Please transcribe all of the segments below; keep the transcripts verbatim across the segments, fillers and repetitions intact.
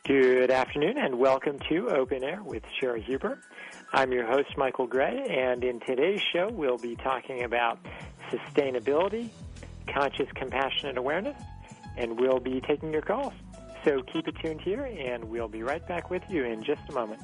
Good afternoon and welcome to Open Air with Sherry Huber. I'm your host, Michael Gray, and in today's show we'll be talking about sustainability, conscious compassionate awareness, and we'll be taking your calls. So keep it tuned here and we'll be right back with you in just a moment.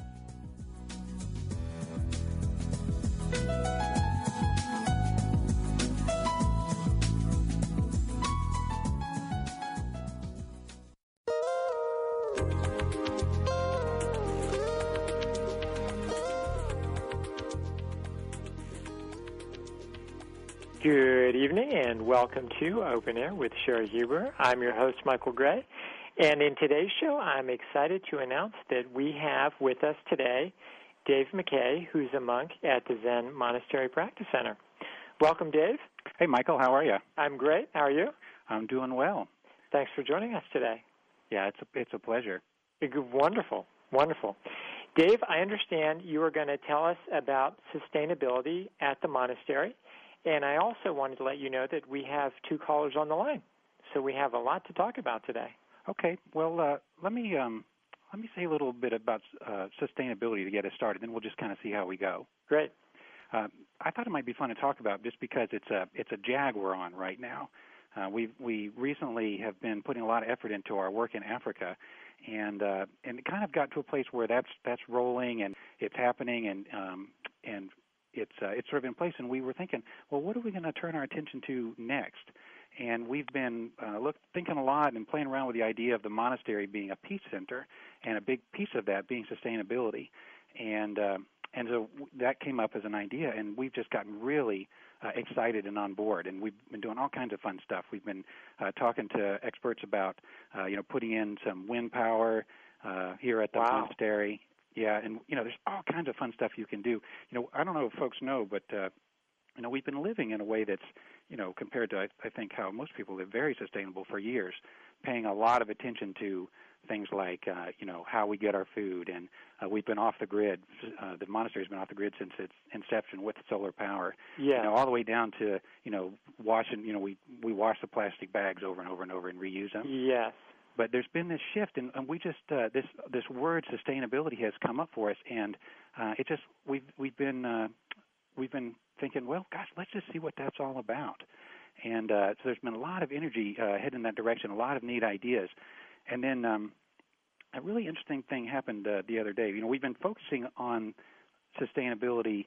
Good evening and welcome to Open Air with Sherry Huber. I'm your host, Michael Gray, and in today's show I'm excited to announce that we have with us today Dave McKay, who's a monk at the Zen Monastery Practice Center. Welcome, Dave. Hey, Michael, how are you? I'm great. How are you? I'm doing well. Thanks for joining us today. Yeah, it's a, it's a pleasure. Wonderful, wonderful. Dave, I understand you are going to tell us about sustainability at the monastery. And I also wanted to let you know that we have two callers on the line, so we have a lot to talk about today. Okay. Well, uh, let me um, let me say a little bit about uh, sustainability to get us started, then we'll just kind of see how we go. Great. Uh, I thought it might be fun to talk about just because it's a it's a jag we're on right now. Uh, we we recently have been putting a lot of effort into our work in Africa, and uh, and it kind of got to a place where that's that's rolling and it's happening and um, and It's uh, it's sort of in place, and we were thinking, well, what are we going to turn our attention to next? And we've been uh, look, thinking a lot and playing around with the idea of the monastery being a peace center, and a big piece of that being sustainability. And uh, and so that came up as an idea, and we've just gotten really uh, excited and on board. And we've been doing all kinds of fun stuff. We've been uh, talking to experts about uh, you know putting in some wind power uh, here at the wow. monastery. Yeah, and, you know, there's all kinds of fun stuff you can do. You know, I don't know if folks know, but, uh, you know, we've been living in a way that's, you know, compared to, I, I think, how most people live, very sustainable for years, paying a lot of attention to things like, uh, you know, how we get our food. And uh, we've been off the grid. Uh, the monastery's been off the grid since its inception with solar power. Yeah. You know, all the way down to, you know, washing, you know, we, we wash the plastic bags over and over and over and reuse them. Yes. But there's been this shift, and, and we just uh, this this word sustainability has come up for us, and uh, it just we've we've been uh, we've been thinking, well, gosh, let's just see what that's all about. And uh, so there's been a lot of energy uh, heading in that direction, a lot of neat ideas, and then um, a really interesting thing happened uh, the other day. You know, we've been focusing on sustainability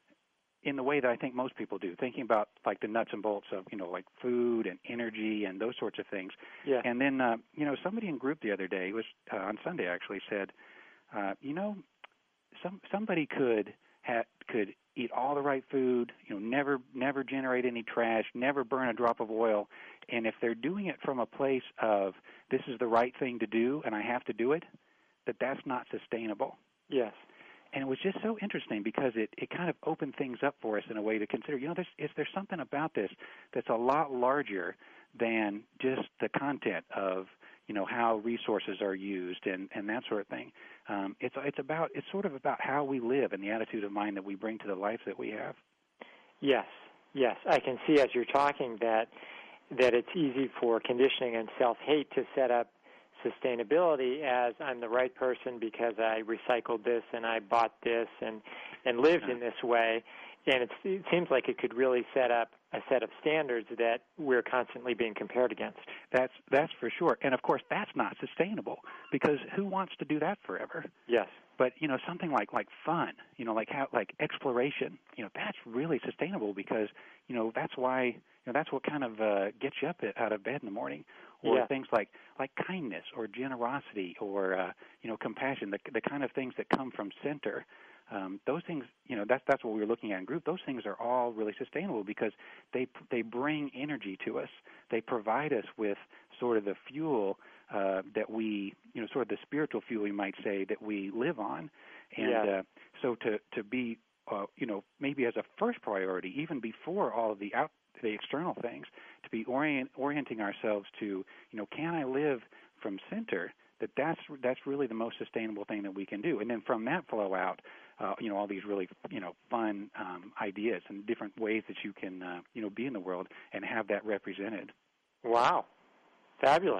in the way that I think most people do, thinking about like the nuts and bolts of, you know, like food and energy and those sorts of things. Yeah. And then, uh, you know, somebody in group the other day, it was uh, on Sunday actually, said, uh, you know, some somebody could ha- could eat all the right food, you know, never never generate any trash, never burn a drop of oil, and if they're doing it from a place of this is the right thing to do and I have to do it, that that's not sustainable. Yes. And it was just so interesting because it, it kind of opened things up for us in a way to consider, you know, there's, is there something about this that's a lot larger than just the content of, you know, how resources are used and, and that sort of thing. Um, it's it's about it's sort of about how we live and the attitude of mind that we bring to the life that we have. Yes, yes. I can see as you're talking that that it's easy for conditioning and self-hate to set up sustainability as I'm the right person because I recycled this and I bought this and, and lived in this way. And it's, it seems like it could really set up a set of standards that we're constantly being compared against. That's that's for sure. And, of course, that's not sustainable because who wants to do that forever? Yes. But, you know, something like, like fun, you know, like how, like exploration, you know, that's really sustainable because, you know, that's why, you know, that's what kind of uh, gets you up out of bed in the morning. Or yeah. things like, like kindness or generosity or, uh, you know, compassion, the, the kind of things that come from center. Um, those things, you know, that's that's what we were looking at in group. Those things are all really sustainable because they they bring energy to us. They provide us with sort of the fuel uh, that we, you know, sort of the spiritual fuel, we might say, that we live on. And yeah. uh, so to to be, uh, you know, maybe as a first priority, even before all of the out the external things, to be orient, orienting ourselves to, you know, can I live from center? That that's that's really the most sustainable thing that we can do, and then from that flow out, uh, you know, all these really, you know, fun um, ideas and different ways that you can, uh, you know, be in the world and have that represented. Wow, fabulous.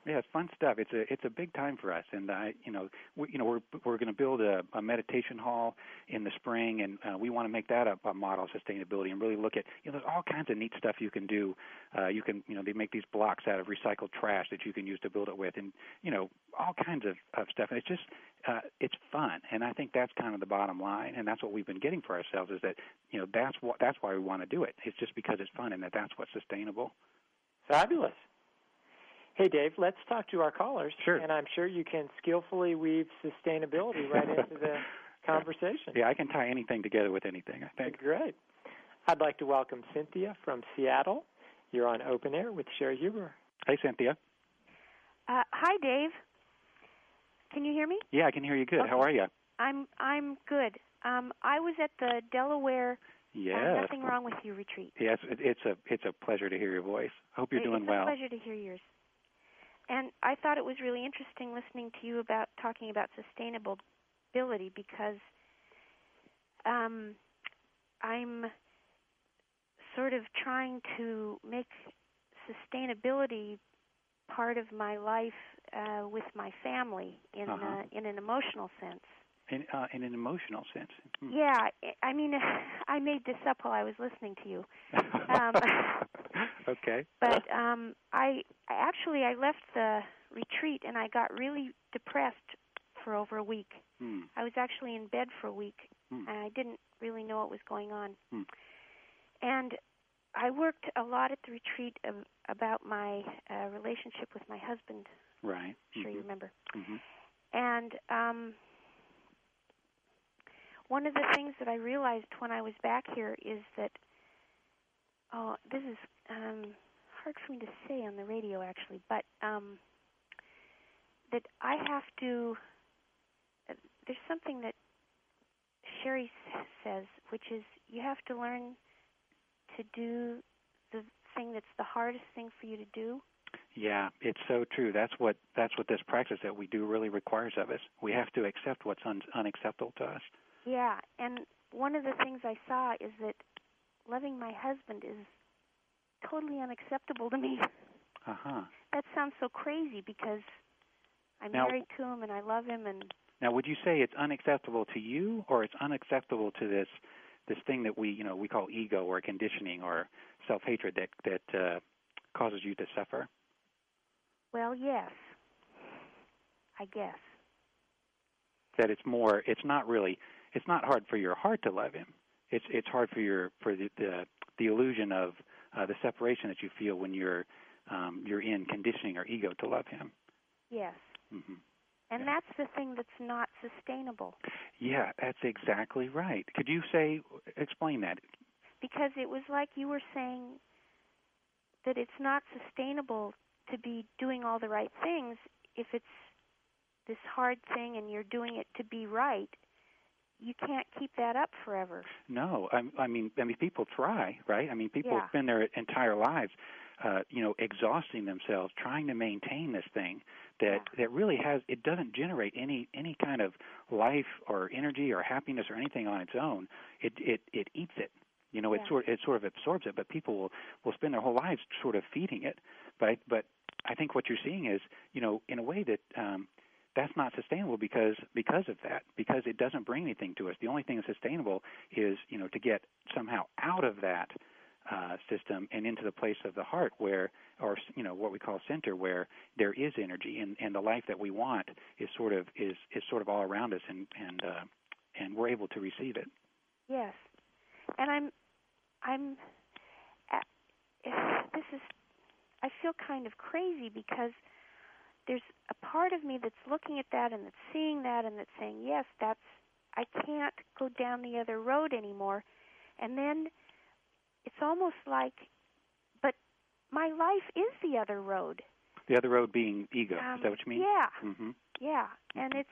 Yeah, it's fun stuff. It's a it's a big time for us, and I you know we you know we're we're going to build a, a meditation hall in the spring, and uh, we want to make that a, a model of sustainability and really look at you know there's all kinds of neat stuff you can do. Uh, you can you know they make these blocks out of recycled trash that you can use to build it with, and you know all kinds of, of stuff. And it's just uh, it's fun, and I think that's kind of the bottom line, and that's what we've been getting for ourselves is that you know that's what that's why we want to do it. It's just because it's fun, and that that's what's sustainable. Fabulous. Hey, Dave, let's talk to our callers. Sure. And I'm sure you can skillfully weave sustainability right into the conversation. Yeah, I can tie anything together with anything, I think. Great. I'd like to welcome Cynthia from Seattle. You're on Open Air with Sherry Huber. Hey, Cynthia. Uh, hi, Dave. Can you hear me? Yeah, I can hear you good. Okay. How are you? I'm I'm good. Um, I was at the Delaware Yes. uh, Nothing Wrong With You retreat. Yes, it, it's a it's a pleasure to hear your voice. I hope you're it, doing it's well. It's a pleasure to hear yours. And I thought it was really interesting listening to you about talking about sustainability because um, I'm sort of trying to make sustainability part of my life uh, with my family in Uh-huh. uh, in an emotional sense. In uh, in an emotional sense. Hmm. Yeah, I mean, I made this up while I was listening to you. Um, okay. But um, I, I actually I left the retreat and I got really depressed for over a week. Hmm. I was actually in bed for a week Hmm. and I didn't really know what was going on. Hmm. And I worked a lot at the retreat of, about my uh, relationship with my husband. Right. I'm sure mm-hmm. you remember. Mm-hmm. And um, one of the things that I realized when I was back here is that, oh, this is um, hard for me to say on the radio actually, but um, that I have to, uh, there's something that Sherry s- says, which is you have to learn to do the thing that's the hardest thing for you to do. Yeah, it's so true. That's what that's what this practice that we do really requires of us. We have to accept what's un- unacceptable to us. Yeah, and one of the things I saw is that loving my husband is totally unacceptable to me. Uh-huh. That sounds so crazy because I'm Now, married to him and I love him. And now, would you say it's unacceptable to you, or it's unacceptable to this this thing that we you know we call ego or conditioning or self-hatred that that uh, causes you to suffer? well, yes, I guess. That it's more. It's not really. It's not hard for your heart to love him. It's it's hard for your for the the, the illusion of uh, the separation that you feel when you're um, you're in conditioning or ego to love him. Yes. Mm-hmm. And Yeah. that's the thing that's not sustainable. Yeah, that's exactly right. Could you say explain that? Because it was like you were saying that it's not sustainable to be doing all the right things if it's this hard thing and you're doing it to be right. You can't keep that up forever. No, I, I mean, I mean, people try, right? I mean, people Yeah. spend their entire lives, uh, you know, exhausting themselves trying to maintain this thing that Yeah. that really has. It doesn't generate any any kind of life or energy or happiness or anything on its own. It it it eats it. You know, it Yeah. sort it sort of absorbs it. But people will will spend their whole lives sort of feeding it. But but I think what you're seeing is, you know, in a way that. Um, That's not sustainable because because of that, because it doesn't bring anything to us. The only thing that's sustainable is, you know, to get somehow out of that uh, system and into the place of the heart where, or, you know, what we call center, where there is energy and, and the life that we want is sort of is, is sort of all around us and and uh, and we're able to receive it. Yes. And I'm, I'm, uh, this is, I feel kind of crazy because there's a part of me that's looking at that and that's seeing that and that's saying, yes, that's, I can't go down the other road anymore. And then it's almost like, but my life is the other road. The other road being ego. Um, is that what you mean? Yeah. Mm-hmm. Yeah. And it's,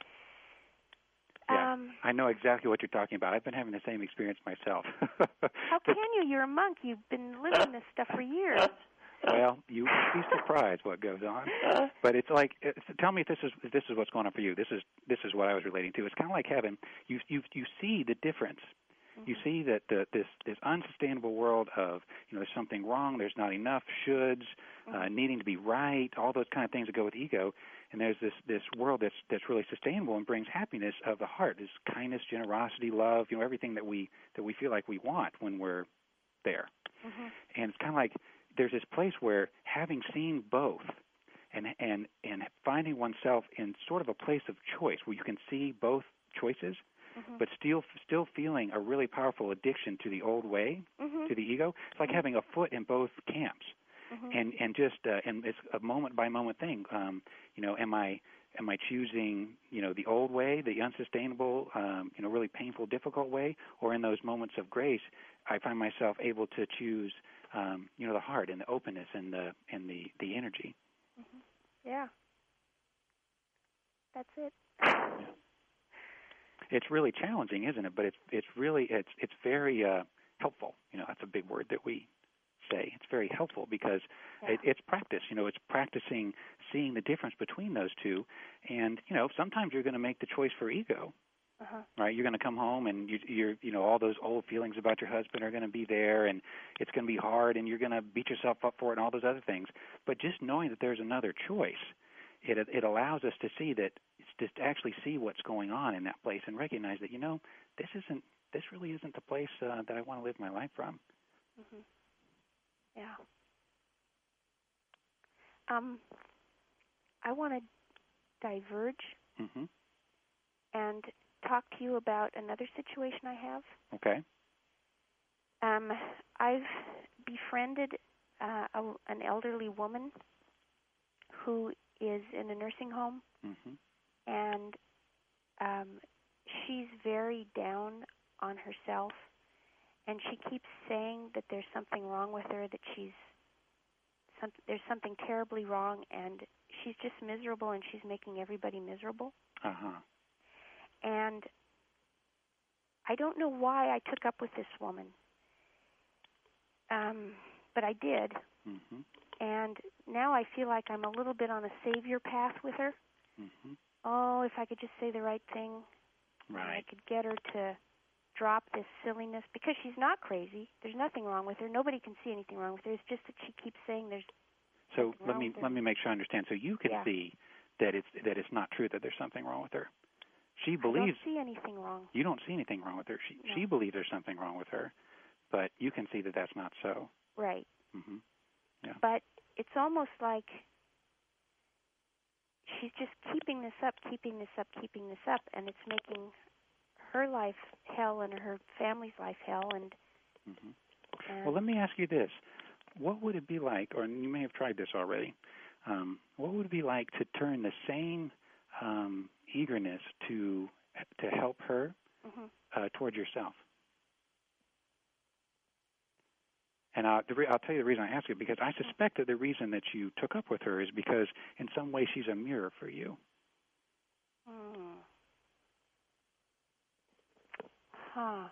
Yeah, um, I know exactly what you're talking about. I've been having the same experience myself. how can you? You're a monk. You've been living this stuff for years. Well, you would be surprised what goes on. But it's like, it's, tell me if this is if this is what's going on for you. This is this is what I was relating to. It's kind of like having you you you see the difference You see that the, this this unsustainable world of, you know, there's something wrong, there's not enough, shoulds, mm-hmm. uh, needing to be right, all those kind of things that go with ego. And there's this, this world that's that's really sustainable and brings happiness of the heart. There's kindness, generosity, love, you know, everything that we that we feel like we want when we're there. Mm-hmm. And it's kind of like there's this place where having seen both and and and finding oneself in sort of a place of choice where you can see both choices, mm-hmm. but still still feeling a really powerful addiction to the old way, mm-hmm. to the ego. It's like mm-hmm. having a foot in both camps. Mm-hmm. And and just uh, and it's a moment by moment thing. Um, you know, am I am I choosing, you know, the old way, the unsustainable, um, you know, really painful, difficult way, or in those moments of grace, I find myself able to choose, um, you know, the heart and the openness and the and the the energy. Mm-hmm. Yeah, that's it. Yeah. It's really challenging, isn't it? But it's it's really it's it's very uh, helpful. You know, that's a big word that we say. It's very helpful because yeah. it, it's practice. You know, it's practicing seeing the difference between those two. And, you know, sometimes you're going to make the choice for ego, uh-huh. right? You're going to come home and you, you're, you know, all those old feelings about your husband are going to be there, and it's going to be hard, and you're going to beat yourself up for it and all those other things. But just knowing that there's another choice, it it allows us to see that, just to actually see what's going on in that place and recognize that, you know, this isn't, this really isn't the place uh, that I want to live my life from. Mm-hmm. Yeah. Um, I want to diverge mm-hmm. and talk to you about another situation I have. Okay. Um, I've befriended uh, a, an elderly woman who is in a nursing home, mm-hmm. and um, she's very down on herself. And she keeps saying that there's something wrong with her, that she's some, there's something terribly wrong, and she's just miserable, and she's making everybody miserable. Uh-huh. And I don't know why I took up with this woman, um, but I did. Mm-hmm. And now I feel like I'm a little bit on a savior path with her. Mm-hmm. Oh, if I could just say the right thing, right. I could get her to drop this silliness, because she's not crazy. There's nothing wrong with her. Nobody can see anything wrong with her. It's just that she keeps saying there's so let me let me make sure I understand. So you can yeah. see that it's that it's not true that there's something wrong with her. She believes I don't see anything wrong. You don't see anything wrong with her. She no. she believes there's something wrong with her, but you can see that that's not so. Right. Mm-hmm. Yeah. But it's almost like she's just keeping this up, keeping this up, keeping this up, and it's making her life hell and her family's life hell. And, mm-hmm. and well, let me ask you this: what would it be like, or you may have tried this already? Um, what would it be like to turn the same um, eagerness to to help her mm-hmm. uh, toward yourself? And I'll, the re- I'll tell you the reason I ask it, because I suspect that the reason that you took up with her is because in some way she's a mirror for you. Hmm. Huh.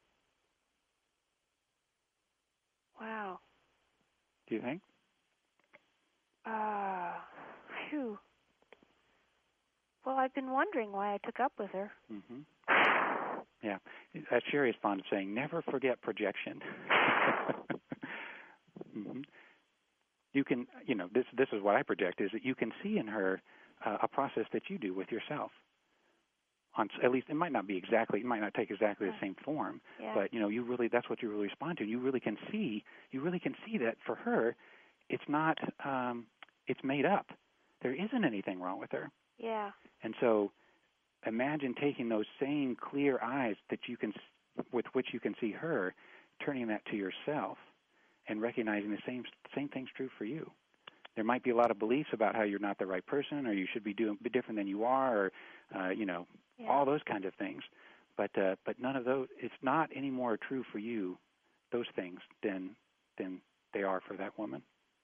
Wow. Do you think? Uh, phew. Well, I've been wondering why I took up with her. Mm-hmm. Yeah. As Sherry is fond of saying, never forget projection. mm-hmm. You can, you know, this this is what I project, is that you can see in her uh, a process that you do with yourself. On, at least it might not be exactly, it might not take exactly the same form, yeah. but you know, you really, that's what you really respond to. You really can see, you really can see that for her, it's not, um, it's made up. There isn't anything wrong with her. Yeah. And so, imagine taking those same clear eyes that you can, with which you can see her, turning that to yourself, and recognizing the same same thing's true for you. There might be a lot of beliefs about how you're not the right person, or you should be doing be different than you are, or uh, you know, yeah. all those kinds of things. But uh, but none of those. It's not any more true for you, those things, than than they are for that woman.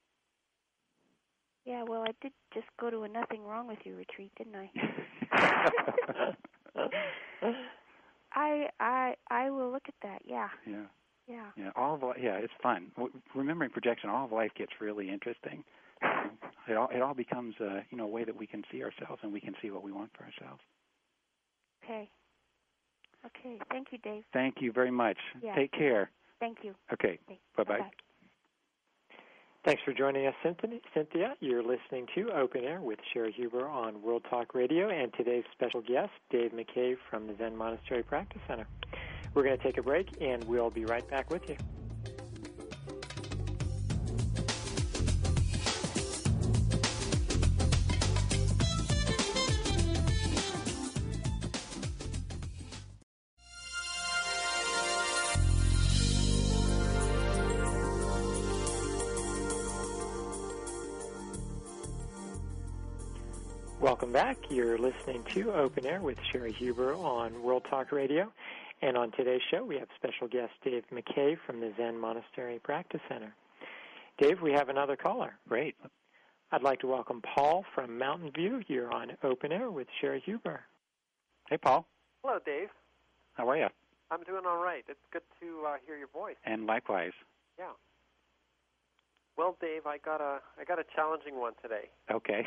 Yeah. Well, I did just go to a Nothing Wrong With You retreat, didn't I? I I I will look at that. Yeah. Yeah. Yeah. Yeah. All of yeah, it's fun. Remembering projection, all of life gets really interesting. It all it all becomes uh, you know, a way that we can see ourselves and we can see what we want for ourselves. Okay. Okay. Thank you, Dave. Thank you very much. Yeah. Take care. Thank you. Okay. Okay. Bye-bye. Bye-bye. Thanks for joining us, Cynthia. You're listening to Open Air with Sherry Huber on World Talk Radio, and today's special guest, Dave McCabe from the Zen Monastery Practice Center. We're going to take a break, and we'll be right back with you. Welcome back. You're listening to Open Air with Sherry Huber on World Talk Radio. And on today's show, we have special guest Dave McCabe from the Zen Monastery Practice Center. Dave, we have another caller. Great. I'd like to welcome Paul from Mountain View. You're on Open Air with Sherry Huber. Hey, Paul. Hello, Dave. How are you? I'm doing all right. It's good to uh, hear your voice. And likewise. Yeah. Well, Dave, I got a I got a challenging one today. Okay.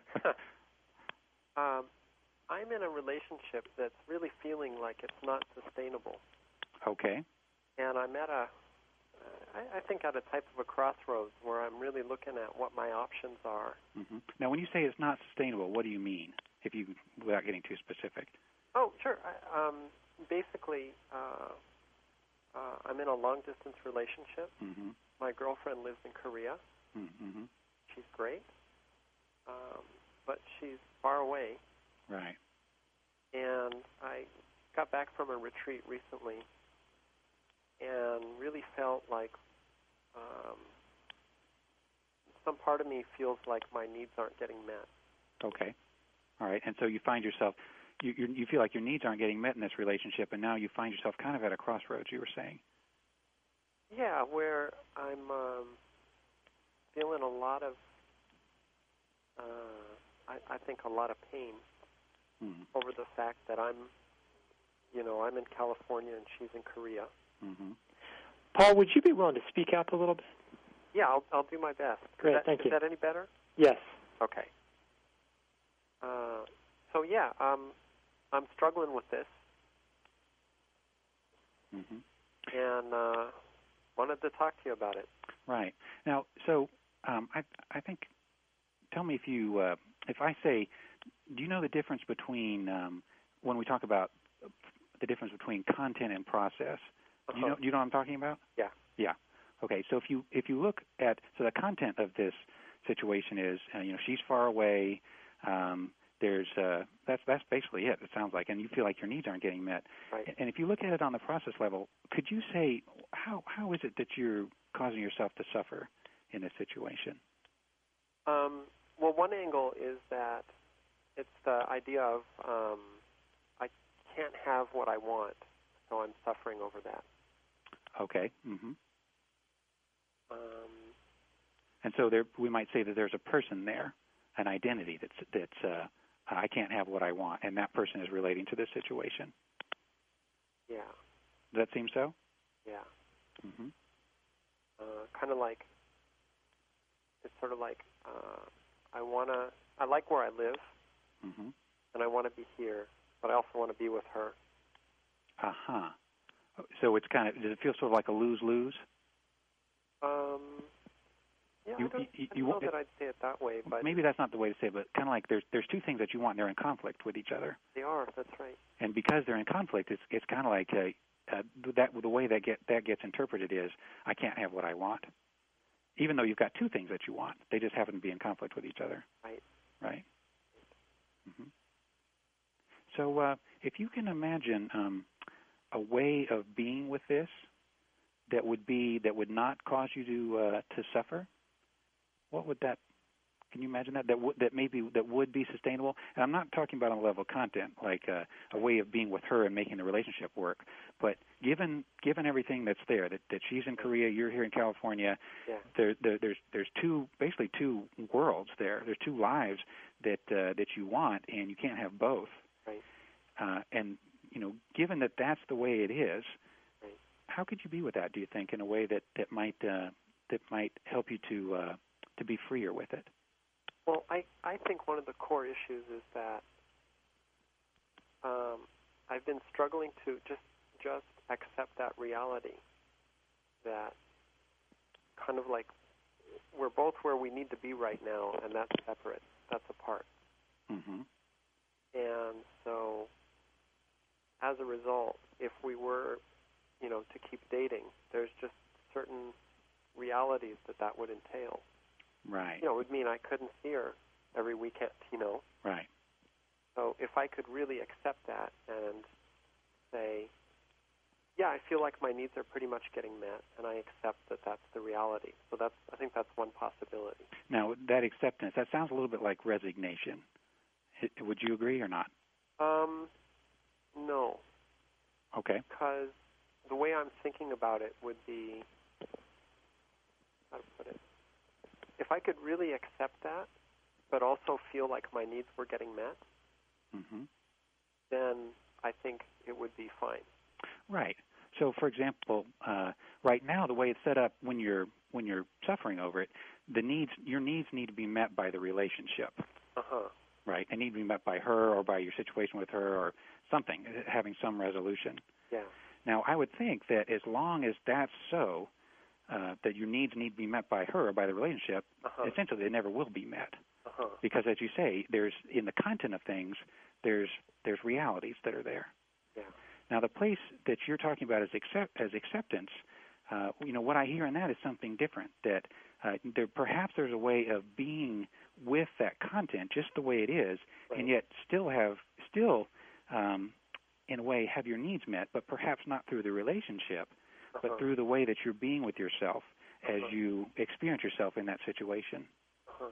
um, I'm in a relationship that's really feeling like it's not sustainable. Okay. And I'm at a, uh, I, I think at a type of a crossroads where I'm really looking at what my options are. Mm-hmm. Now, when you say it's not sustainable, what do you mean? If you, without getting too specific. Oh, sure. I, um, basically, uh, uh, I'm in a long-distance relationship. Mm-hmm. My girlfriend lives in Korea. Mm-hmm. She's great, um, but she's far away. Right. And I got back from a retreat recently and really felt like um, some part of me feels like my needs aren't getting met. Okay. All right. And so you find yourself, you, you you feel like your needs aren't getting met in this relationship, and now you find yourself kind of at a crossroads, you were saying. Yeah, where I'm um, feeling a lot of, uh, I, I think a lot of pain Mm-hmm. over the fact that I'm, you know, I'm in California and she's in Korea. Mm-hmm. Paul, would you be willing to speak up a little bit? Yeah, I'll, I'll do my best. Great, is that, thank is you. Is that any better? Yes. Okay. Uh, so yeah, um, I'm struggling with this, Mm-hmm. and uh, wanted to talk to you about it. Right. Now, so um, I I think, tell me if you, uh, if I say, do you know the difference between, um, when we talk about the difference between content and process? Uh-huh. Do you know, do you know what I'm talking about? Yeah. Yeah. Okay. So if you if you look at, so the content of this situation is, uh, you know, she's far away. Um, there's uh, that's that's basically it. It sounds like, and you feel like your needs aren't getting met. Right. And if you look at it on the process level, could you say how how is it that you're causing yourself to suffer in this situation? Um, well, one angle is that it's the idea of um, I can't have what I want, so I'm suffering over that. Okay. Mm-hmm. Um, and so there, we might say that there's a person there, an identity that's that's uh, I can't have what I want, and that person is relating to this situation. Yeah. Does that seem so? Yeah. Mm-hmm. Uh, kind of like it's sort of like uh, I wanna. I like where I live, mm-hmm. and I want to be here, but I also want to be with her. Uh huh. So it's kind of, does it feel sort of like a lose-lose? Um. Yeah, You- I don't, you- I you don't know want- that I'd say it that way, but Maybe that's not the way to say it, but kind of like there's there's two things that you want, and they're in conflict with each other. they are. That's right. And because they're in conflict, it's it's kind of like uh, uh, that. The way that get that gets interpreted is I can't have what I want, even though you've got two things that you want. They just happen to be in conflict with each other. Right. Right. Mm-hmm. So uh, if you can imagine um, a way of being with this that would be that would not cause you to uh, to suffer, what would that? Can you imagine that? That would that maybe that would be sustainable. And I'm not talking about on the level of content, like uh, a way of being with her and making the relationship work. But given given everything that's there, that, that she's in Korea, you're here in California, Yeah. there, there there's there's two basically two worlds there. There's two lives that uh, that you want, and you can't have both. Right. Uh, and you know, given that that's the way it is, Right. how could you be with that? Do you think in a way that that might uh, that might help you to uh, to be freer with it? Well, I, I think one of the core issues is that um, I've been struggling to just just accept that reality, that kind of like we're both where we need to be right now, and that's separate, that's apart. Mm-hmm. And so, as a result, if we were, you know, to keep dating, there's just certain realities that that would entail. Right. You know, it would mean I couldn't see her every weekend, you know. Right. So if I could really accept that and say, yeah, I feel like my needs are pretty much getting met, and I accept that that's the reality. So that's, I think that's one possibility. Now, that acceptance, that sounds a little bit like resignation. Would you agree or not? Um, no. Okay. Because the way I'm thinking about it would be, how to put it, if I could really accept that, but also feel like my needs were getting met, mm-hmm. then I think it would be fine. Right. So, for example, uh, right now, the way it's set up, when you're when you're suffering over it, the needs your needs need to be met by the relationship. Uh-huh. Right. They need to be met by her or by your situation with her or something, having some resolution. Yeah. Now, I would think that as long as that's so, uh, that your needs need to be met by her or by the relationship, uh-huh. essentially they never will be met. Uh-huh. Because, as you say, there's in the content of things, there's there's realities that are there. Yeah. Now, the place that you're talking about as accept as acceptance, uh, you know, what I hear in that is something different. That uh, there perhaps there's a way of being with that content just the way it is, right. and yet still have still, um, in a way, have your needs met, but perhaps not through the relationship, uh-huh. but through the way that you're being with yourself uh-huh. as you experience yourself in that situation. Uh-huh.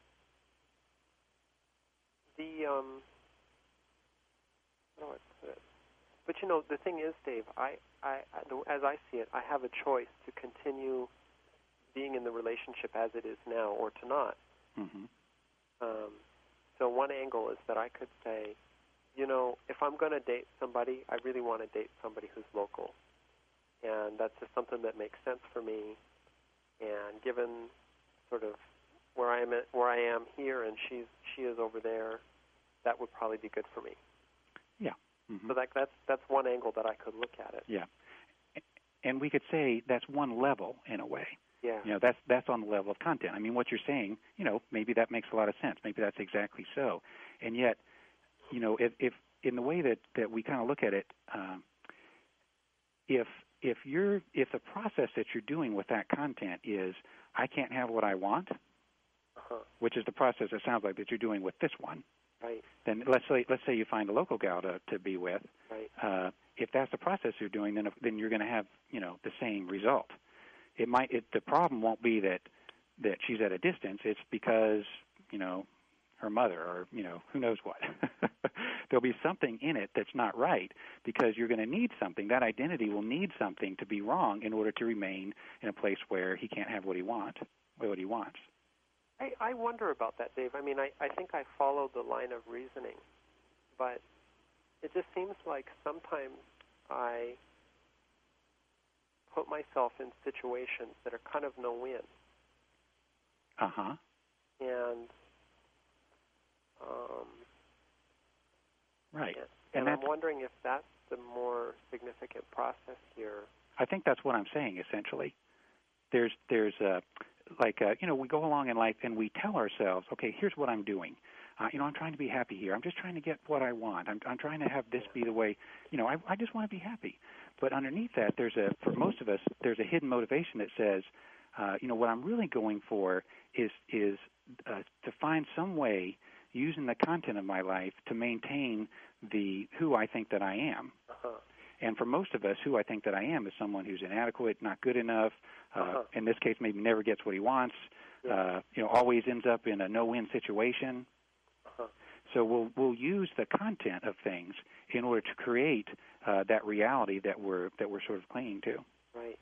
The um, how do I put it? But you know, the thing is, Dave, I, I, as I see it, I have a choice to continue being in the relationship as it is now, or to not. Mm-hmm. Um, so one angle is that I could say, you know, if I'm going to date somebody, I really want to date somebody who's local, and that's just something that makes sense for me. And given sort of where I am, at, where I am here, and she's she is over there, that would probably be good for me. Yeah. Mm-hmm. So that, that's that's one angle that I could look at it. Yeah, and we could say that's one level in a way. Yeah. You know, that's that's on the level of content. I mean, what you're saying, you know, maybe that makes a lot of sense. Maybe that's exactly so. And yet, you know, if, if in the way that, that we kind of look at it, um, if if you're if the process that you're doing with that content is I can't have what I want, uh-huh. which is the process it sounds like that you're doing with this one. Right. Then let's say let's say you find a local gal to, to be with. Right. Uh, if that's the process you're doing, then then you're going to have you know the same result. It might it, the problem won't be that that she's at a distance. It's because you know her mother or you know who knows what. There'll be something in it that's not right because you're going to need something. That identity will need something to be wrong in order to remain in a place where he can't have what he wants. What he wants. I, I wonder about that, Dave. I mean, I, I think I follow the line of reasoning, but it just seems like sometimes I put myself in situations that are kind of no-win. Uh-huh. And, um, right. And, and, and I'm wondering if that's the more significant process here. I think that's what I'm saying, essentially. There's, there's a... Like, uh, you know, we go along in life and we tell ourselves, okay, here's what I'm doing. Uh, you know, I'm trying to be happy here. I'm just trying to get what I want. I'm, I'm trying to have this be the way, you know, I, I just want to be happy. But underneath that, there's a, for most of us, there's a hidden motivation that says, uh, you know, what I'm really going for is, is uh, to find some way using the content of my life to maintain the who I think that I am. Uh-huh. And for most of us, who I think that I am is someone who's inadequate, not good enough, uh, uh-huh. in this case maybe never gets what he wants, yeah. uh, you know, always ends up in a no-win situation. Uh-huh. So we'll we'll use the content of things in order to create uh, that reality that we're that we're sort of clinging to. Right.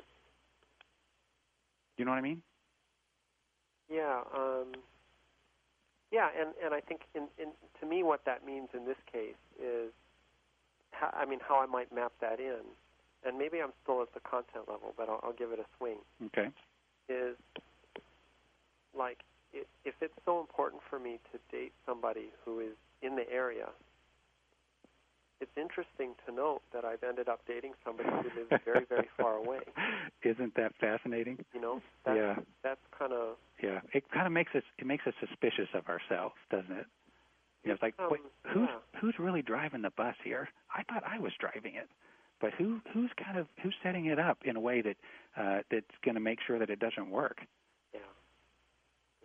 Do you know what I mean? Yeah. Um, yeah, and, and I think in, in to me what that means in this case is How, I mean, how I might map that in, and maybe I'm still at the content level, but I'll, I'll give it a swing. Okay. Is like it, if it's so important for me to date somebody who is in the area, it's interesting to note that I've ended up dating somebody who lives very, very far away. Isn't that fascinating? You know, that's, yeah, that's kind of yeah. It kind of makes us it makes us suspicious of ourselves, doesn't it? You know, it's like, um, wait, who's yeah. who's really driving the bus here? I thought I was driving it, but who who's kind of who's setting it up in a way that uh, that's going to make sure that it doesn't work? Yeah, yeah.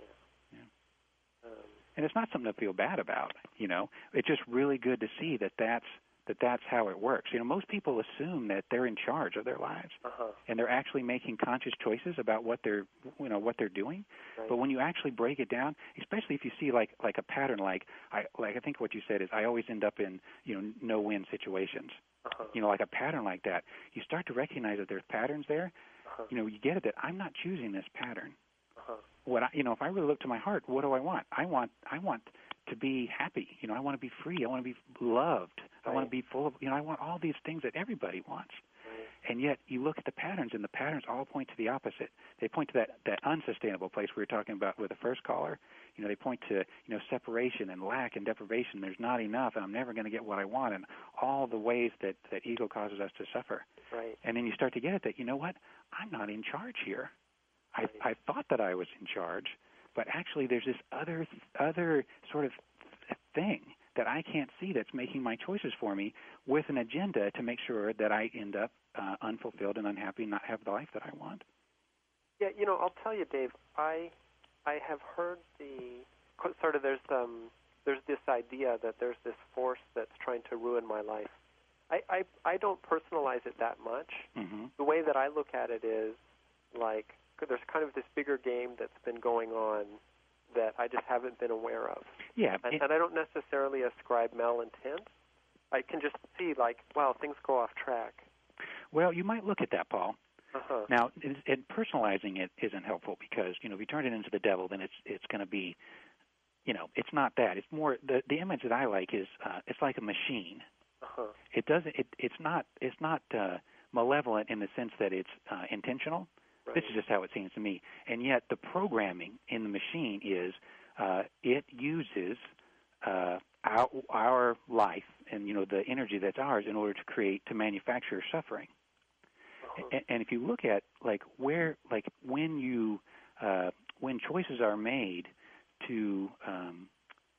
yeah. Um, and it's not something to feel bad about. You know, it's just really good to see that that's that that's how it works. You know, most people assume that they're in charge of their lives, uh-huh. and they're actually making conscious choices about what they're, you know, what they're doing. Right. But when you actually break it down, especially if you see like like a pattern, like I like I think what you said is I always end up in you know no-win situations. Uh-huh. You know, like a pattern like that. You start to recognize that there's patterns there. Uh-huh. You know, you get it that I'm not choosing this pattern. Uh-huh. What I, you know, if I really look to my heart, what do I want? I want I want to be happy. You know, I want to be free. I want to be loved. Right. I want to be full of, you know, I want all these things that everybody wants. Right. And yet you look at the patterns, and the patterns all point to the opposite. They point to that, that unsustainable place we were talking about with the first caller. You know, they point to, you know, separation and lack and deprivation. There's not enough, and I'm never going to get what I want, and all the ways that, that ego causes us to suffer. Right. And then you start to get it that, you know what, I'm not in charge here. Right. I, I thought that I was in charge, but actually there's this other other sort of thing that I can't see that's making my choices for me with an agenda to make sure that I end up uh, unfulfilled and unhappy and not have the life that I want. Yeah, you know, I'll tell you, Dave, I I have heard the sort of there's um there's this idea that there's this force that's trying to ruin my life. I, I, I don't personalize it that much. Mm-hmm. The way that I look at it is like there's kind of this bigger game that's been going on that I just haven't been aware of. Yeah. And, It, and I don't necessarily ascribe malintent. I can just see, like, wow, things go off track. well, you might look at that, Paul. Uh-huh. Now, it, it, personalizing it isn't helpful because, you know, if you turn it into the devil, then it's it's going to be, you know, it's not that. It's more, the, the image that I like is uh, it's like a machine. Uh-huh. It doesn't, it, it's not, it's not uh, malevolent in the sense that it's uh, intentional. Right. This is just how it seems to me. And yet the programming in the machine is uh, it uses uh, our, our life and, you know, the energy that's ours in order to create, to manufacture suffering. Uh-huh. And, and if you look at, like, where, like, when you, uh, when choices are made to, um,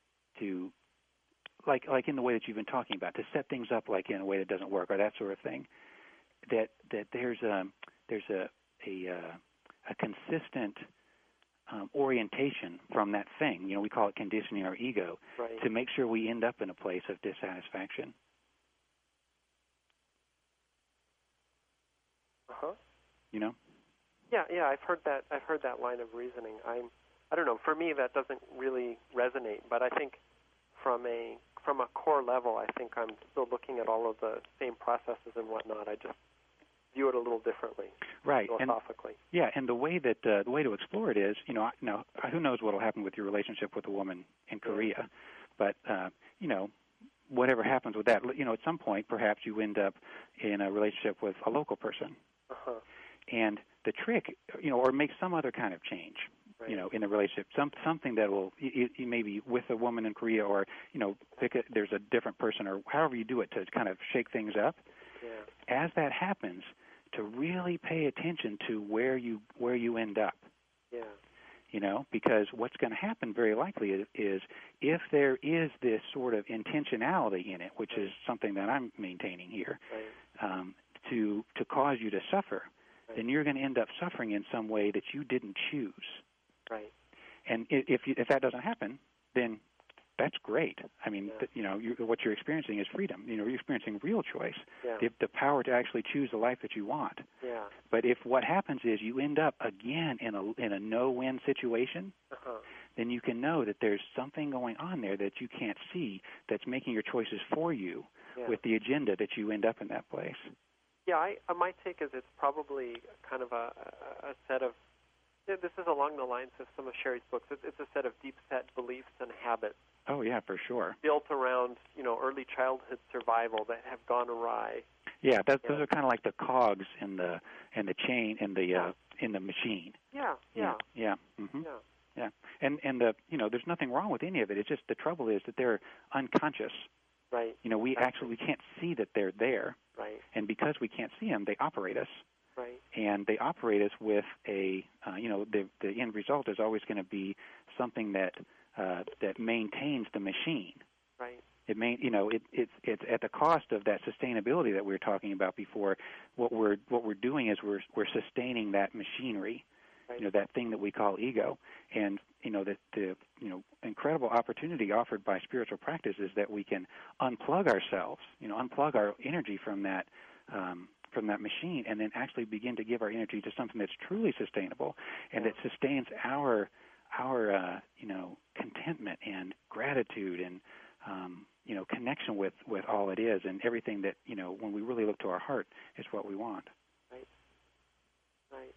to, like, like in the way that you've been talking about, to set things up, like, in a way that doesn't work or that sort of thing, that, that there's a, there's a, a, uh, a consistent um, orientation from that thing. You know, we call it conditioning our ego, Right. to make sure we end up in a place of dissatisfaction. Uh-huh. You know? Yeah, yeah, I've heard that. I've heard that line of reasoning. I'm, I don't know. For me, that doesn't really resonate. But I think, from a from a core level, I think I'm still looking at all of the same processes and whatnot. I just view it a little differently, Right. philosophically. And, yeah, and the way that uh, the way to explore it is, you know, now who knows what will happen with your relationship with a woman in Korea, but uh, you know, whatever happens with that, you know, at some point, perhaps you end up in a relationship with a local person. Uh-huh. And the trick, you know, or make some other kind of change, Right. you know, in the relationship, some something that will, you, you maybe with a woman in Korea, or, you know, pick a, there's a different person, or however you do it to kind of shake things up. Yeah. As that happens, to really pay attention to where you where you end up. Yeah. You know, because what's going to happen very likely is, is if there is this sort of intentionality in it, which Right. is something that I'm maintaining here, Right. um, to to cause you to suffer, Right. then you're going to end up suffering in some way that you didn't choose. Right. And i- if you, if that doesn't happen, then that's great. I mean, Yeah. th- you know, you, what you're experiencing is freedom. You know, you're experiencing real choice, Yeah. the, the power to actually choose the life that you want. Yeah. But if what happens is you end up again in a in a no-win situation, Uh-huh. then you can know that there's something going on there that you can't see that's making your choices for you Yeah. with the agenda that you end up in that place. Yeah, I, uh, my take is it's probably kind of a, a, a set of, yeah, this is along the lines of some of Sherry's books. It's, it's a set of deep-set beliefs and habits Oh, yeah, for sure. built around, you know, early childhood survival that have gone awry. Yeah, that, Yeah. those are kind of like the cogs in the in the chain in the uh, in the machine. Yeah, yeah, Yeah. Yeah. Mm-hmm. yeah. Yeah. And and the you know, there's nothing wrong with any of it. It's just the trouble is that they're unconscious. Right. You know, we Exactly. actually we can't see that they're there. Right. And because we can't see them, they operate us. Right. And they operate us with a, uh, you know, the the end result is always going to be something that uh, that maintains the machine. Right. It main, you know, it, it's it's at the cost of that sustainability that we were talking about before. What we're what we're doing is we're we're sustaining that machinery, right. you know, that thing that we call ego. And you know, the the you know incredible opportunity offered by spiritual practice is that we can unplug ourselves, you know, unplug our energy from that. Um, from that machine, and then actually begin to give our energy to something that's truly sustainable and yeah. that sustains our our uh, you know contentment and gratitude and um, you know connection with, with all it is and everything that you know when we really look to our heart is what we want. Right. Right.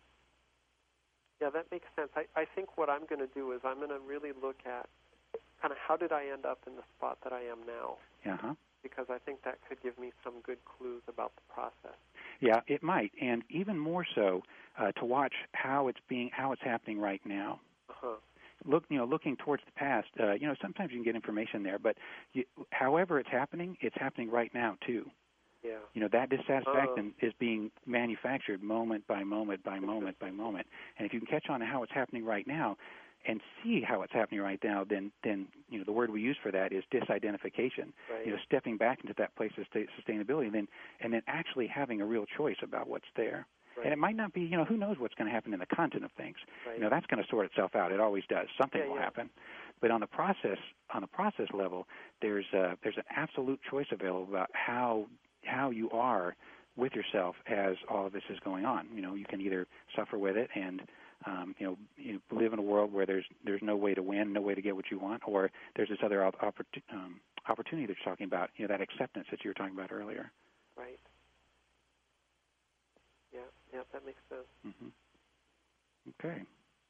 Yeah, that makes sense. I, I think what I'm going to do is I'm going to really look at kind of how did I end up in the spot that I am now. Uh-huh. Because I think that could give me some good clues about the process. Yeah, it might, and even more so uh, to watch how it's being, how it's happening right now. Uh-huh. Look, you know, looking towards the past. Uh, you know, sometimes you can get information there, but you, however it's happening, it's happening right now too. Yeah. You know, that dissatisfaction uh, is being manufactured moment by moment by moment by moment, and if you can catch on to how it's happening right now, and see how it's happening right now, then, then you know the word we use for that is disidentification. Right. You know, stepping back into that place of sustainability, and then and then actually having a real choice about what's there. Right. And it might not be, you know, who knows what's going to happen in the content of things. Right. You know, that's going to sort itself out. It always does. Something yeah, will yeah. happen. But on the process, on the process level, there's uh, there's an absolute choice available about how how you are with yourself as all of this is going on. You know, you can either suffer with it and Um, you know, you live in a world where there's there's no way to win, no way to get what you want, or there's this other opportunity, um, opportunity that you're talking about, you know, that acceptance that you were talking about earlier. Right. Yeah, yeah, that makes sense. Mm-hmm. Okay.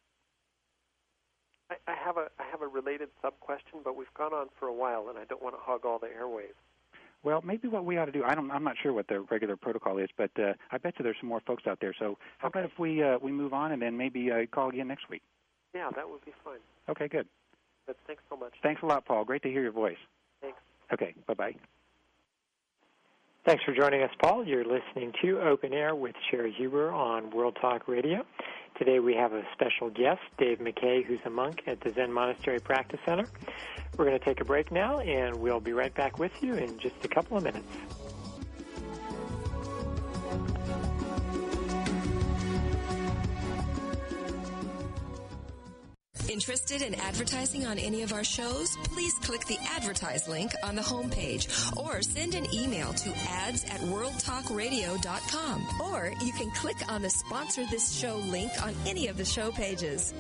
I, I have a I have a related sub question, but we've gone on for a while, and I don't want to hog all the airwaves. Well, maybe what we ought to do, I don't, I'm not sure what the regular protocol is, but uh, I bet you there's some more folks out there. So how okay. about if we uh, we move on and then maybe uh, call again next week? Yeah, that would be fine. Okay, good. But thanks so much. Thanks a lot, Paul. Great to hear your voice. Thanks. Okay, bye-bye. Thanks for joining us, Paul. You're listening to Open Air with Sherry Huber on World Talk Radio. Today we have a special guest, Dave McKay, who's a monk at the Zen Monastery Practice Center. We're going to take a break now, and we'll be right back with you in just a couple of minutes. Interested in advertising on any of our shows? Please click the advertise link on the homepage or send an email to ads at world talk radio dot com. Or you can click on the sponsor this show link on any of the show pages.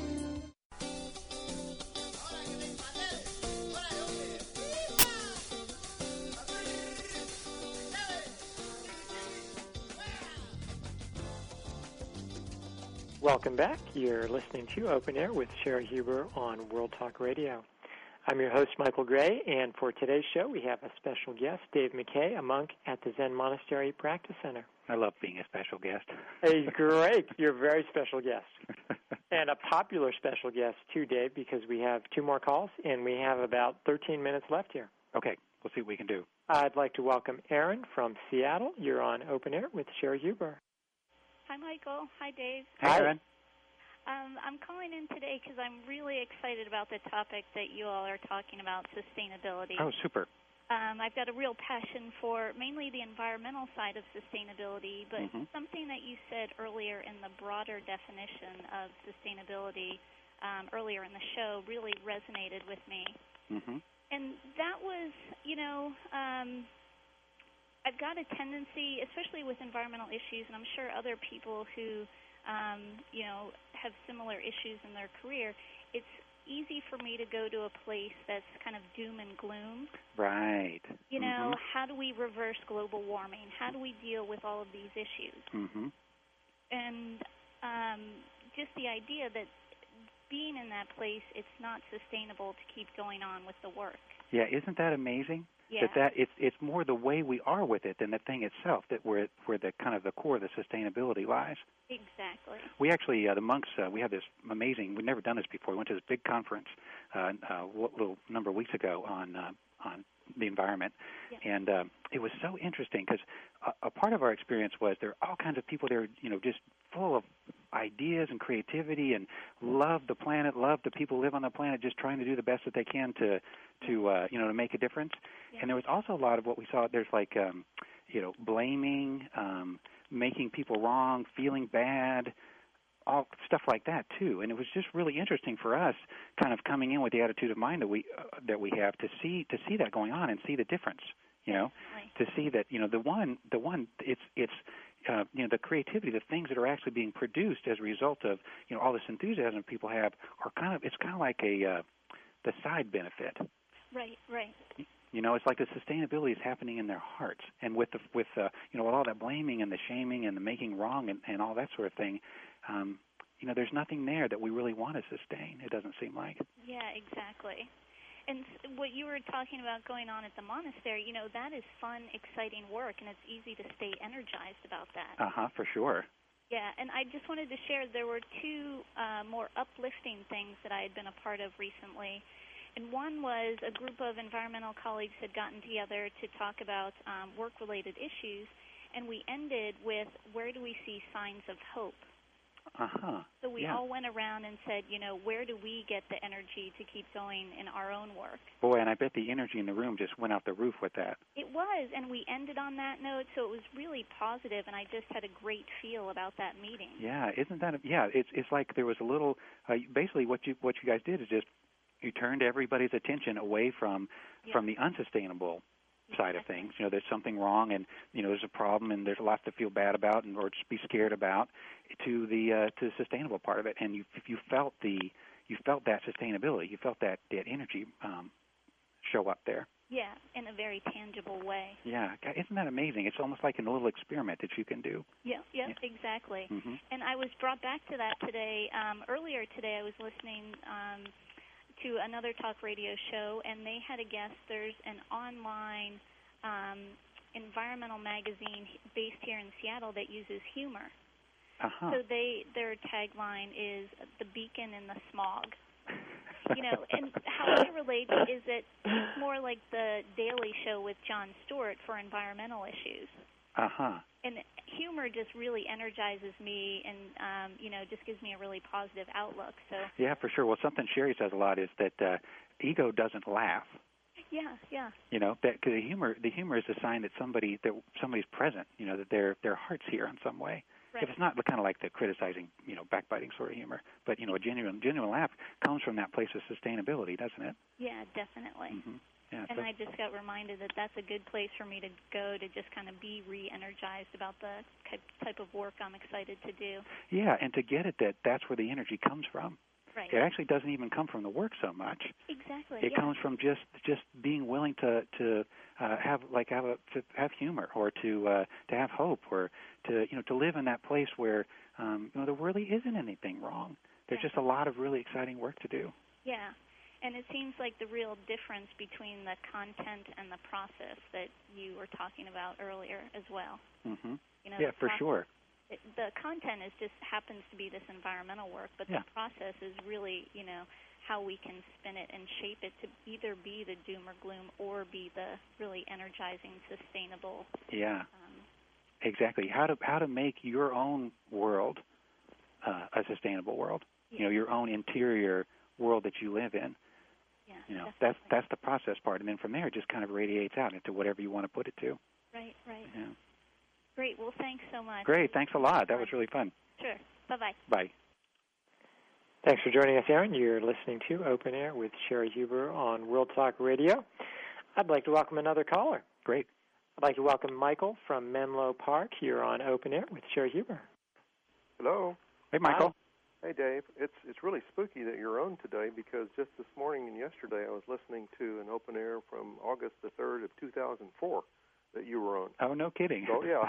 Welcome back. You're listening to Open Air with Sherry Huber on World Talk Radio. I'm your host, Michael Gray, and for today's show, we have a special guest, Dave McKay, a monk at the Zen Monastery Practice Center. I love being a special guest. Hey, great. You're a very special guest. And a popular special guest, too, Dave, because we have two more calls, and we have about thirteen minutes left here. Okay, we'll see what we can do. I'd like to welcome Aaron from Seattle. You're on Open Air with Sherry Huber. Hi, Michael. Hi, Dave. Hi, Aaron. Um, I'm calling in today because I'm really excited about the topic that you all are talking about, sustainability. Oh, super. Um, I've got a real passion for mainly the environmental side of sustainability, but mm-hmm. something that you said earlier in the broader definition of sustainability um, earlier in the show really resonated with me. Mm-hmm. And that was, you know, um, I've got a tendency, especially with environmental issues, and I'm sure other people who, um, you know, have similar issues in their career, it's easy for me to go to a place that's kind of doom and gloom. Right. You know, mm-hmm. how do we reverse global warming? How do we deal with all of these issues? Mm-hmm. And um, just the idea that being in that place, it's not sustainable to keep going on with the work. Yeah, isn't that amazing? Yeah. That that it's it's more the way we are with it than the thing itself that where where the kind of the core of the sustainability lies. Exactly. We actually uh, the monks uh, we have this amazing. We've never done this before. We went to this big conference uh, uh, a little number of weeks ago on uh, on the environment. Yeah. And uh, it was so interesting because a, a part of our experience was there are all kinds of people there, you know, just full of ideas and creativity and love the planet, love the people who live on the planet, just trying to do the best that they can to, to uh, you know, to make a difference. Yeah. And there was also a lot of what we saw. There's like, um, you know, blaming, um, making people wrong, feeling bad, all stuff like that too. And it was just really interesting for us, kind of coming in with the attitude of mind that we uh, that we have to see to see that going on and see the difference. You know, Definitely. to see that, you know, the one the one it's it's uh, you know, the creativity, the things that are actually being produced as a result of, you know, all this enthusiasm people have are kind of it's kind of like a uh, the side benefit. Right. Right. You know, it's like the sustainability is happening in their hearts, and with the with uh, you know, with all that blaming and the shaming and the making wrong and, and all that sort of thing, um, you know, there's nothing there that we really want to sustain. It doesn't seem like. Yeah, exactly. And what you were talking about going on at the monastery, you know, that is fun, exciting work, and it's easy to stay energized about that. Uh huh, for sure. Yeah, and I just wanted to share there were two uh, more uplifting things that I had been a part of recently. And one was a group of environmental colleagues had gotten together to talk about um, work-related issues, and we ended with where do we see signs of hope? Uh-huh. So we yeah. all went around and said, you know, where do we get the energy to keep going in our own work? Boy, and I bet the energy in the room just went out the roof with that. It was, and we ended on that note, so it was really positive, and I just had a great feel about that meeting. Yeah, isn't that? A, yeah, it's it's like there was a little. Uh, basically, what you what you guys did is just you turned everybody's attention away from Yeah. from the unsustainable side of things. You know, there's something wrong, and you know, there's a problem, and there's a lot to feel bad about, and or just be scared about, to the uh, to the sustainable part of it. And you if you felt the you felt that sustainability, you felt that that energy um, show up there. Yeah, in a very tangible way. Yeah, God, isn't that amazing? It's almost like a little experiment that you can do. Yeah, yeah, Yeah. exactly. Mm-hmm. And I was brought back to that today. Um, earlier today, I was listening um, to another talk radio show, and they had a guest. There's an online um, environmental magazine based here in Seattle that uses humor. Uh-huh. So they their tagline is "The Beacon in the Smog." You know, and how I relate is that it's more like the Daily Show with Jon Stewart for environmental issues. Uh-huh. And humor just really energizes me and, um, you know, just gives me a really positive outlook. So Yeah, for sure. Well, something Sherry says a lot is that uh, ego doesn't laugh. yeah, yeah. You know, that cause the humor the humor is a sign that somebody that somebody's present. You know, that their their heart's here in some way. Right. If it's not kind of like the criticizing, you know, backbiting sort of humor, but you know, a genuine genuine laugh comes from that place of sustainability, doesn't it? Yeah, definitely. Mm-hmm. Yeah. And So, I just got reminded that that's a good place for me to go to just kind of be re-energized about the type of work I'm excited to do. yeah, and to get it that that's where the energy comes from. Right. It actually doesn't even come from the work so much. Exactly. It yeah. comes from just just being willing to to uh, have like have a to have humor or to uh, to have hope or to you know to live in that place where um, you know there really isn't anything wrong. There's Yeah. just a lot of really exciting work to do. Yeah. And it seems like the real difference between the content and the process that you were talking about earlier as well. Mm-hmm. You know, Yeah, the for process, sure. It, the content is just happens to be this environmental work, but Yeah. the process is really, you know, how we can spin it and shape it to either be the doom or gloom or be the really energizing, sustainable. Yeah, Um, exactly. How to how to make your own world uh, a sustainable world. yeah. You know, your own interior world that you live in. Yeah, You know, definitely. that's that's the process part, and then from there it just kind of radiates out into whatever you want to put it to. Right, right. Yeah. Great. Well, thanks so much. Great. Thanks a lot. That was really fun. Sure. Bye-bye. Bye. Thanks for joining us, Aaron. You're listening to Open Air with Sherry Huber on World Talk Radio. I'd like to welcome another caller. Great. I'd like to welcome Michael from Menlo Park here on Open Air with Sherry Huber. Hello. Hey, Michael. Hey, Dave. It's it's really spooky that you're on today because just this morning and yesterday I was listening to an open air from August the third of two thousand four that you were on. Oh, no kidding. Oh, yeah.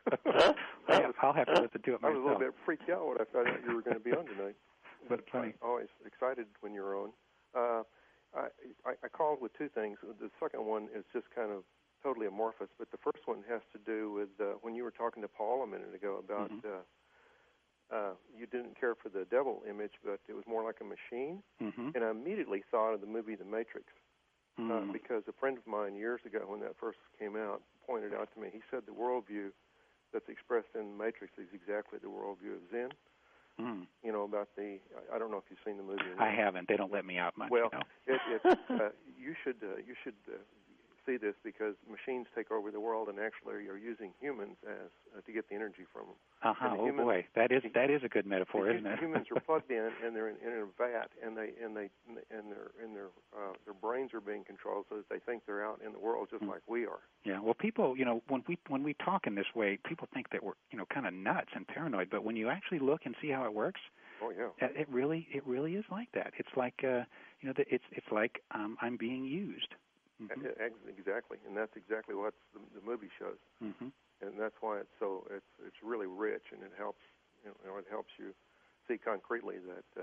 I was, I'll have to listen to it I myself. was a little bit freaked out when I found out you were going to be on tonight. But That's funny. I'm always excited when you're on. Uh, I, I, I called with two things. The second one is just kind of totally amorphous, but the first one has to do with uh, when you were talking to Paul a minute ago about Mm-hmm. uh, uh, you didn't care for the devil image, but it was more like a machine. Mm-hmm. And I immediately thought of the movie The Matrix. mm. uh, because a friend of mine years ago, when that first came out, pointed out to me. He said the worldview that's expressed in the Matrix is exactly the worldview of Zen. Mm. You know, about the, I don't know if you've seen the movie. I haven't. They don't let me out much. Well, you know? it, it, uh, you should uh, you should uh, see this, because machines take over the world and actually are using humans as uh, to get the energy from them. Uh-huh. Oh humans, boy, that is that is a good metaphor, the, isn't it? Humans are plugged in, and they're in, in a vat, and they and they and their and their uh, their brains are being controlled so that they think they're out in the world just mm. like we are. Yeah. Well, people, you know, when we when we talk in this way, people think that we're, you know, kind of nuts and paranoid. But when you actually look and see how it works, oh yeah, it really it really is like that. It's like uh, you know, it's it's like um, I'm being used. Mm-hmm. Exactly, and that's exactly what the, the movie shows. Mm-hmm. And that's why it's so it's it's really rich, and it helps you know it helps you see concretely that uh,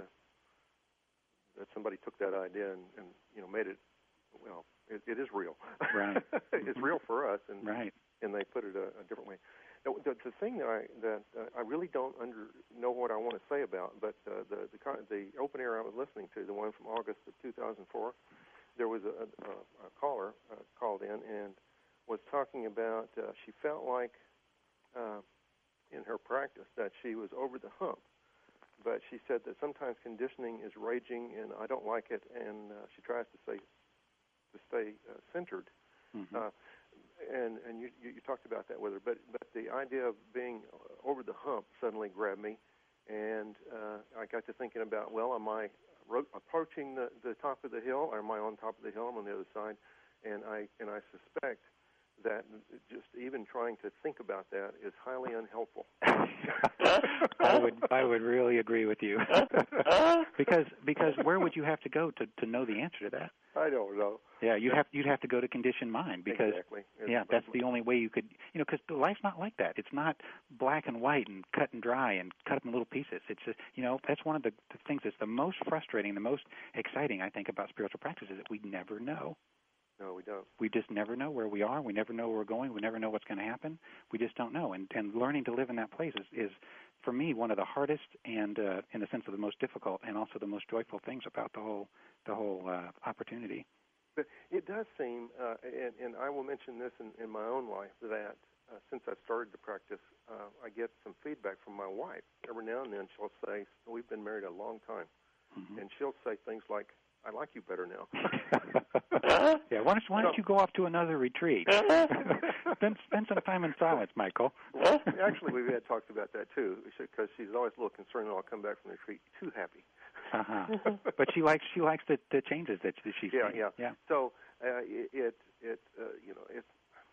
that somebody took that idea and, and you know made it well it, it is real. Right. It's real for us, and right. and they put it a, a different way. Now, the, the thing that I that uh, I really don't under know what I want to say about, but uh, the the the open air I was listening to, the one from August of two thousand four, there was a, a, a caller uh, called in and was talking about uh, she felt like uh, in her practice that she was over the hump, but she said that sometimes conditioning is raging and I don't like it, and uh, she tries to stay to stay uh, centered. Mm-hmm. Uh, and and you, you you talked about that with her, but but the idea of being over the hump suddenly grabbed me, and uh, I got to thinking about, well, am I ro- approaching the, the top of the hill, or am I on top of the hill? I'm on the other side, and I and I suspect that just even trying to think about that is highly unhelpful. I would I would really agree with you. because because where would you have to go to, to know the answer to that? I don't know. Yeah, you'd have you'd have to go to conditioned mind, because exactly. yeah, that's the only way you could, you know, because life's not like that. It's not black and white and cut and dry and cut up in little pieces. It's just, you know, that's one of the, the things that's the most frustrating, the most exciting, I think, about spiritual practice is that we never know. No, we don't. We just never know where we are. We never know where we're going. We never know what's going to happen. We just don't know. And and learning to live in that place is, is for me, one of the hardest and, uh, in a sense, of the most difficult, and also the most joyful things about the whole the whole uh, opportunity. But it does seem, uh, and, and I will mention this in, in my own life, that uh, since I started to practice, uh, I get some feedback from my wife. Every now and then she'll say, we've been married a long time, mm-hmm. and she'll say things like, I like you better now. Yeah, why don't, why don't you go off to another retreat? spend, spend some time in silence, Michael. Well, actually, we've had talks about that, too, because she's always a little concerned that I'll come back from the retreat too happy. Uh-huh. But she likes she likes the, the changes that she's yeah, seeing. Yeah, yeah. So uh, it, it, it uh, you know, it's,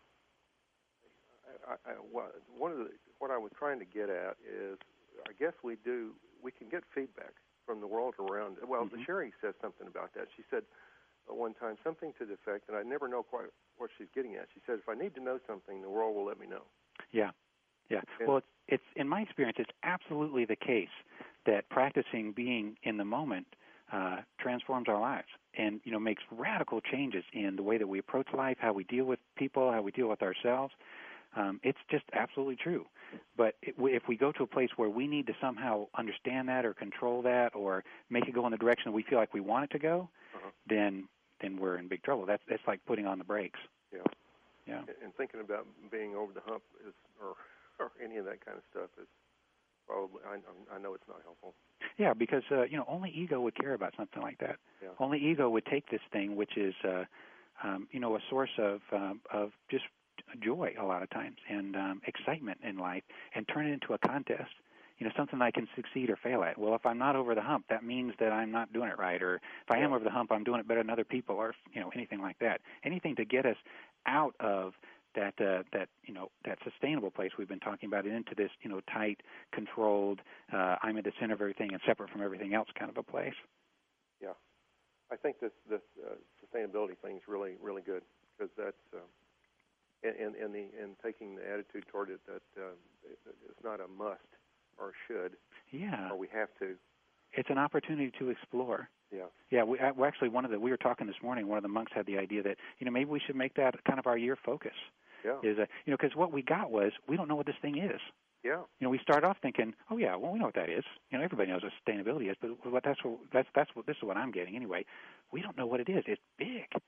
I, I, one of the, what I was trying to get at is, I guess we do, we can get feedback from the world around. Well, mm-hmm. Sherry says something about that. She said uh, one time something to the effect, and I never know quite what she's getting at. She said, if I need to know something, the world will let me know. Yeah, yeah. And well, it's, it's in my experience, it's absolutely the case that practicing being in the moment uh, transforms our lives, and you know makes radical changes in the way that we approach life, how we deal with people, how we deal with ourselves. Um, it's just absolutely true. But it, if we go to a place where we need to somehow understand that or control that or make it go in the direction that we feel like we want it to go, uh-huh. then then we're in big trouble. That's that's like putting on the brakes. Yeah. Yeah. And thinking about being over the hump is, or or any of that kind of stuff is probably, I, I know it's not helpful. Yeah, because uh, you know only ego would care about something like that. Yeah. Only ego would take this thing, which is uh, um, you know a source of um, of just joy a lot of times and um, excitement in life, and turn it into a contest. You know, something I can succeed or fail at. Well, if I'm not over the hump, that means that I'm not doing it right. Or if I am over the hump, I'm doing it better than other people, or you know, anything like that. Anything to get us out of that uh, that you know that sustainable place we've been talking about, into this you know tight, controlled, uh, I'm at the center of everything and separate from everything else kind of a place. Yeah, I think this this uh, sustainability thing is really really good, because that's. Uh, And, and the and taking the attitude toward it that uh, it's not a must or should, yeah, or we have to. It's an opportunity to explore. Yeah, yeah. We, we actually one of the we were talking this morning. One of the monks had the idea that you know maybe we should make that kind of our year focus. Yeah, is a, you know because what we got was we don't know what this thing is. Yeah, you know we start off thinking, oh yeah, well we know what that is. You know everybody knows what sustainability is, but what that's what that's that's what this is what I'm getting anyway. We don't know what it is. It's big.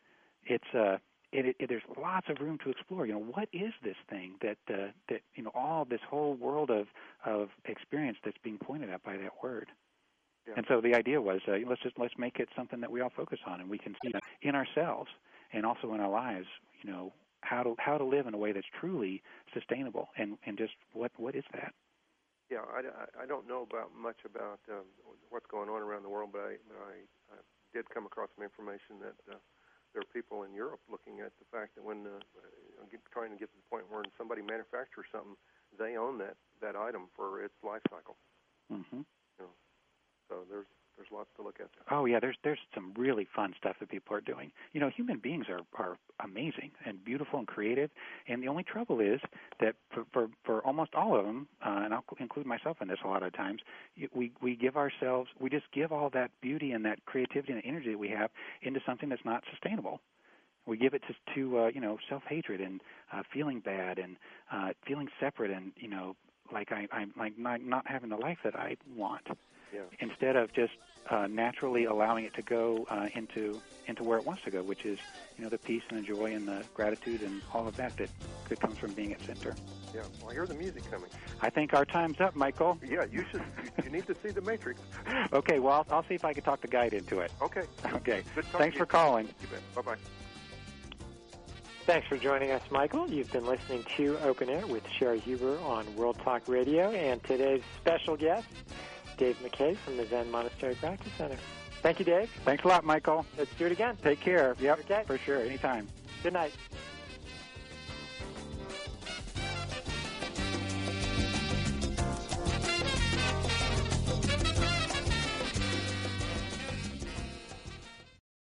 it's uh, it, it, it, there's lots of room to explore. You know, what is this thing that uh, that you know all this whole world of of experience that's being pointed at by that word? Yeah. And so the idea was uh, let's just let's make it something that we all focus on, and we can see in ourselves and also in our lives. You know, how to how to live in a way that's truly sustainable, and, and just what what is that? Yeah, I, I don't know about much about um, what's going on around the world, but I, I, I did come across some information that uh, there are people in Europe looking at the fact that when uh, trying to get to the point where somebody manufactures something, they own that, that item for its life cycle. Mm-hmm. You know, so there's there's lots to look at there. Oh yeah, there's there's some really fun stuff that people are doing. You know, human beings are, are amazing and beautiful and creative, and the only trouble is that for for, for almost all of them, uh, and I'll include myself in this a lot of times, we we give ourselves, we just give all that beauty and that creativity and energy that we have into something that's not sustainable. We give it to, to uh, you know, self-hatred and uh, feeling bad and uh, feeling separate and, you know, like I, I'm like not, not having the life that I want. Yeah. Instead of just uh, naturally allowing it to go uh, into into where it wants to go, which is, you know, the peace and the joy and the gratitude and all of that that, that comes from being at center. Yeah, well, I hear the music coming. I think our time's up, Michael. Yeah, you should. You, you need to see The Matrix. Okay, well, I'll, I'll see if I can talk the guide into it. Okay. Okay. Good Thanks for calling. You bet. Bye-bye. Thanks for joining us, Michael. You've been listening to Open Air with Sherry Huber on World Talk Radio, and today's special guest, Dave McKay from the Zen Monastery Practice Center. Thank you, Dave. Thanks a lot, Michael. Let's do it again. Take care. Yep, okay. For sure. Anytime. Good night.